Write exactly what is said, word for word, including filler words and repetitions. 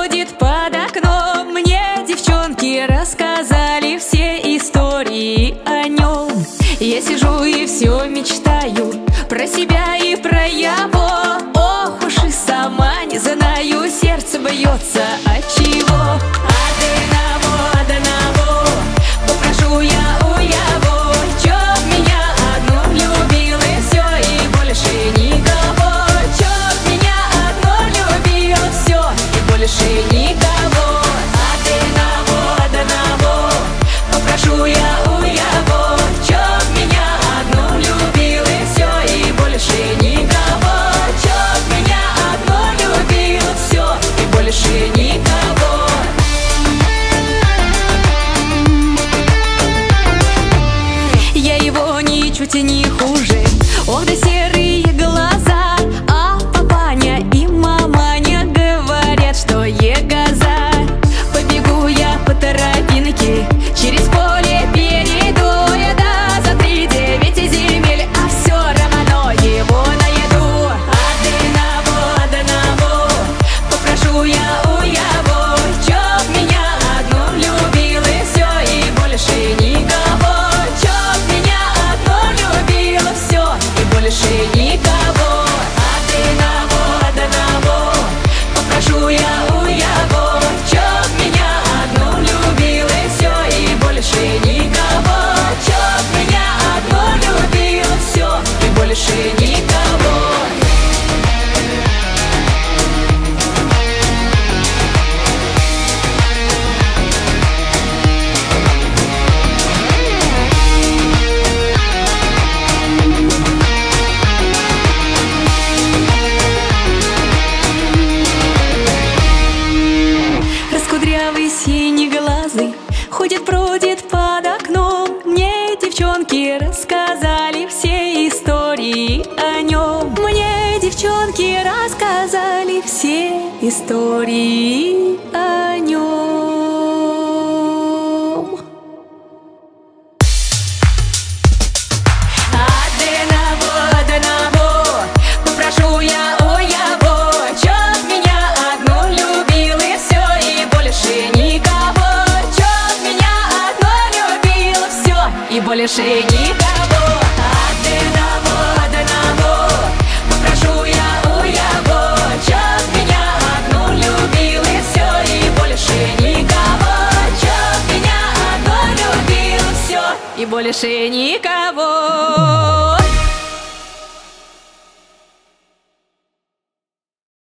бродит под окном. Мне девчонки рассказали все истории о нем. Я сижу и все мечтаю про себя и про его. Ох уж и сама не знаю, сердце бьется от чего. Одного, одного попрошу я у его, чтоб меня одну любил и все, и больше никого. Чтоб меня одну любил, все, и больше никого. Одного, одного попрошу я у его, чтоб меня одну любил и все, и больше никого. Чтоб меня одну любил, все, и больше никого. Я его ничуть не хуже. Ох, да серые глаза. А папаня и маманя говорят, что егоза. Побегу я по тропинке, через поле перейду я, да, за три девять земель, а все равно его найду. Одного, одного попрошу я у его, чтоб меня одну любил и все, и больше никого. Чтоб меня одну любил, все, и больше никого. Одного, одного попрошу я у его, чтоб меня одну любил и все, и больше никого. Чтоб меня одну любил, все, и больше никого. Раскудрявый синеглазый ходит, бродит под окном. Мне девчонки рассказали все истории о нем. Мне девчонки рассказали все истории о нем. Одного, одного попрошу я у его, чтоб меня одну любил и все, и больше никого. Чтоб меня одну любил, все, и больше никого. Одного, одного попрошу я у его, чтоб меня одну любил и все, и больше никого. Чтоб меня одну любил, все, и больше никого.